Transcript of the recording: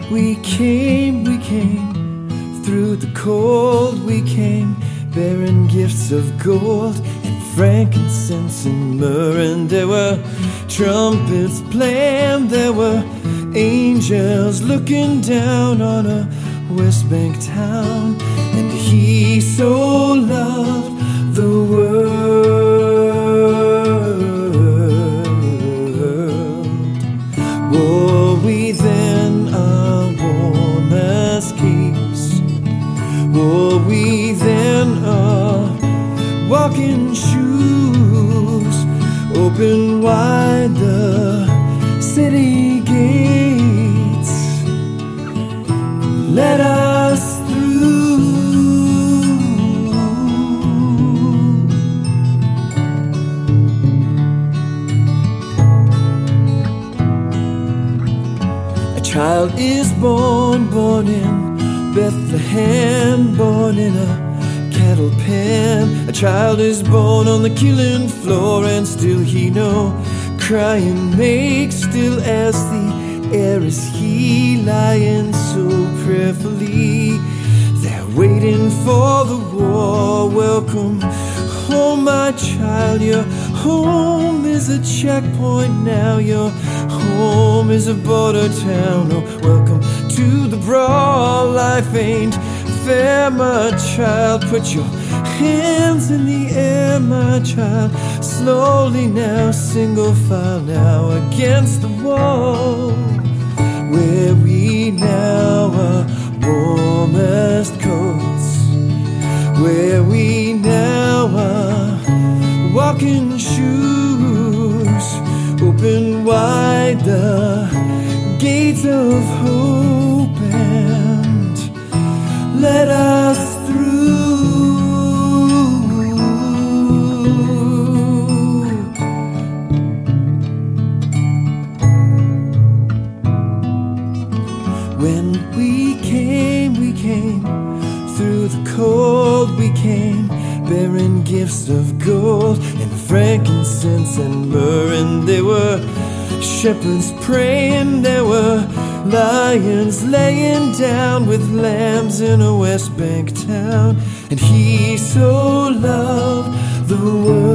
We came through the cold. We came bearing gifts of gold and frankincense and myrrh. And there were trumpets playing, there were angels looking down on a West Bank town. And he so loved the world. Wore we then our warm as capes? Wore we then our walking shoes? Open wide the city gates, let us through. A child is born in Bethlehem, born in a cattle pen. A child is born on the killing floor, and still he no crying makes, still as the air is he lying so prayerfully. They're waiting for the war. Welcome home, my child. Your home is a checkpoint now. Your home is a border town. Oh, welcome to the brawl. Life ain't fair, my child. Put your hands in the air, my child. Slowly now, single file now, against the wall, where we now are warmest coats, where we now are walking shoes. Open wide the gates of hope and let us through. When we came through the cold. We came bearing gifts of gold and frankincense and myrrh. And there were shepherds praying, there were lions laying down with lambs in a West Bank town. And he so loved the world.